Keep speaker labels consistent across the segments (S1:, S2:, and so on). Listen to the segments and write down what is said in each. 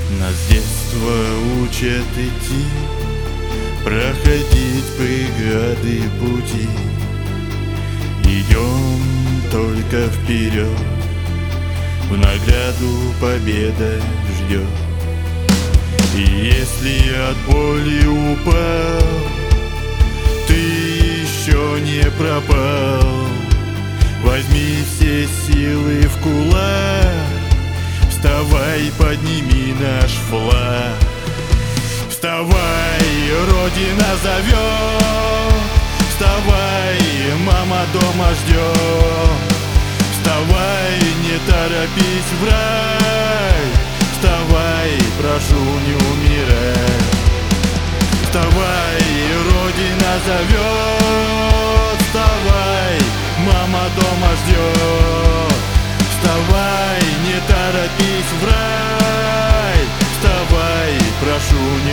S1: Нас с детства учат идти, проходить преграды пути. Идем только вперед, в награду победа ждет. И если от боли упал, ты еще не пропал. Возьми все силы в кулак, вставай, подними наш флаг. Вставай, Родина зовет, вставай, мама дома ждет. Вставай, не торопись в рай, вставай, прошу, не умирай. Вставай, Родина зовет, вставай, мама дома ждет. Вставай, не торопись в рай, вставай, прошу, не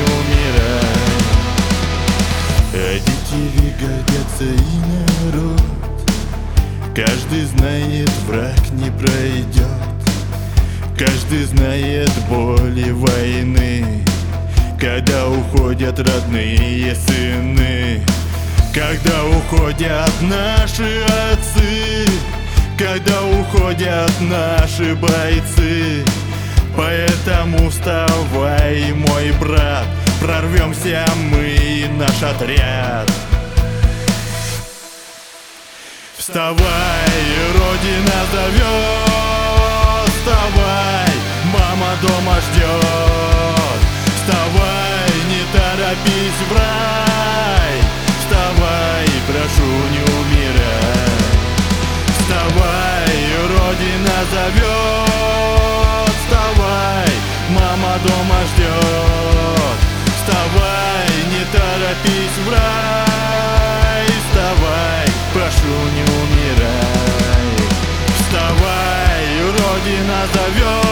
S1: умирай. Родители гордятся и народ, каждый знает, враг не пройдет. Каждый знает боли войны, когда уходят родные сыны. Когда уходят наши отцы, когда уходят наши бойцы. Поэтому вставай, мой брат, прорвемся мы и наш отряд. Вставай, Родина зовет, вставай, мама дома ждет. Вставай, не торопись в рай, вставай, прошу, не умирай. Вставай, Родина зовет, вставай, мама дома ждет. Вставай, не торопись в рай, вставай, прошу, не умирай. Вставай, Родина зовет.